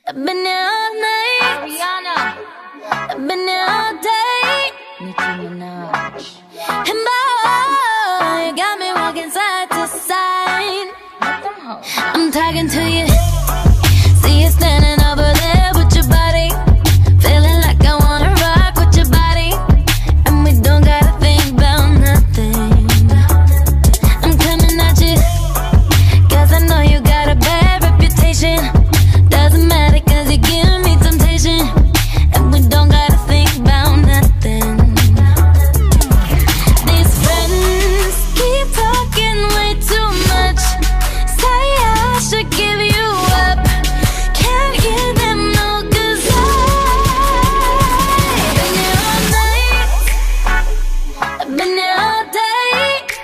I've been here all night. Ariana. I've been here all day. Nicki Minaj. And boy, you got me walking side to side. Let them hoes. I'm talking to you. See you standing over there with your body. Feeling like I wanna rock with your body. And we don't gotta think about nothing. I'm coming at you, 'cause I know you got a bad reputation. Doesn't matter 'cause you give me temptation. And we don't gotta think about nothing. These friends keep talking way too much. Say I should give you up. Can't hear them, no, 'cause I've been here all night. I've been here all day.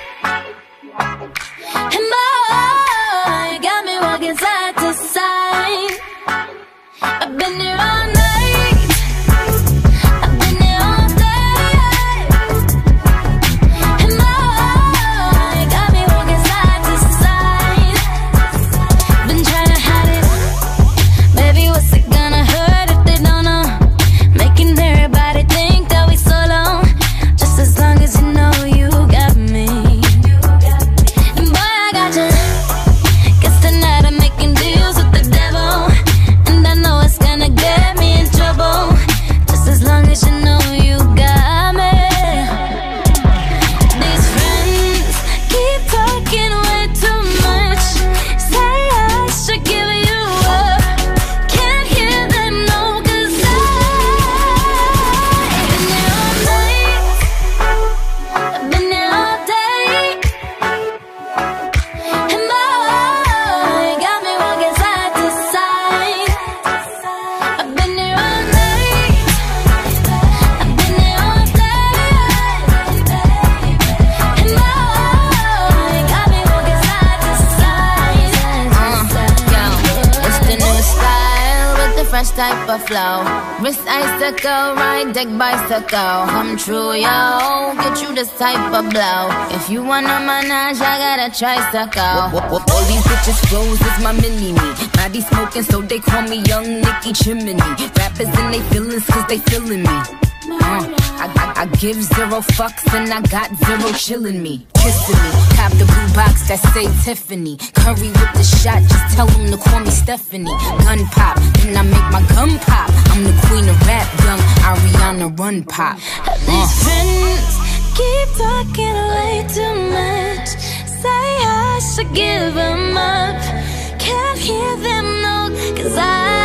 And boy, you got me walking side to side. I've been here all night. I've been here all day. And boy, you got me walking side to side. Been trying to hide it. Baby, what's it gonna hurt if they don't know? Making everybody think that we solo. Just as long as you know you got me. And boy, I got you. Guess tonight I'm making deals with the devil. And I know it's gonna get me in trouble. Just as long as you know you got me. These friends keep talking way too much. Say I should give you up. Can't hear them, no, 'cause I've been here all night. I've been here all day. And boy, you got me walking side to side. I've been here all night. I've been here all day. And boy, you got me walking side to side. It's the new style with the fresh type of flow. Wrist icicle, ride deck bicycle. Come true, yo. Get you this type of blow. If you wanna manage, I got a tricycle. All these bitches flows is my mini-me. Body smoking, so they call me Young Nicki Chimney. Rappers in they feelings, 'cause they feeling me. I give zero fucks and I got zero chillin' me. Kissing me, cop the blue box that say Tiffany. Curry with the shot, just tell them to call me Stephanie. Gun pop, then I make my gun pop. I'm the queen of rap, young Ariana Run Pop. These friends keep talking way too much. Say I should give them up. Can't hear them, no, 'cause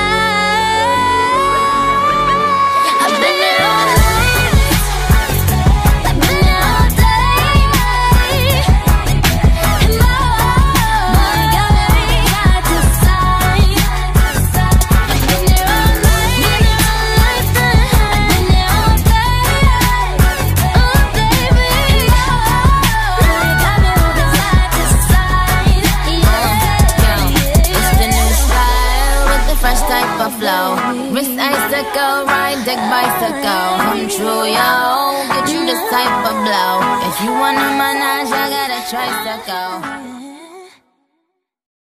I've been here all night. I've been here all day. And boy, you got me side to side. I've been here all night. I've been here all day. Oh, baby, you got me walking side to side. It's the new style with the fresh type of flow. Wrist icicle, ride deck bicycle. Come true, yo. Get you this type of blow. If you wanna manage, I got a tricycle.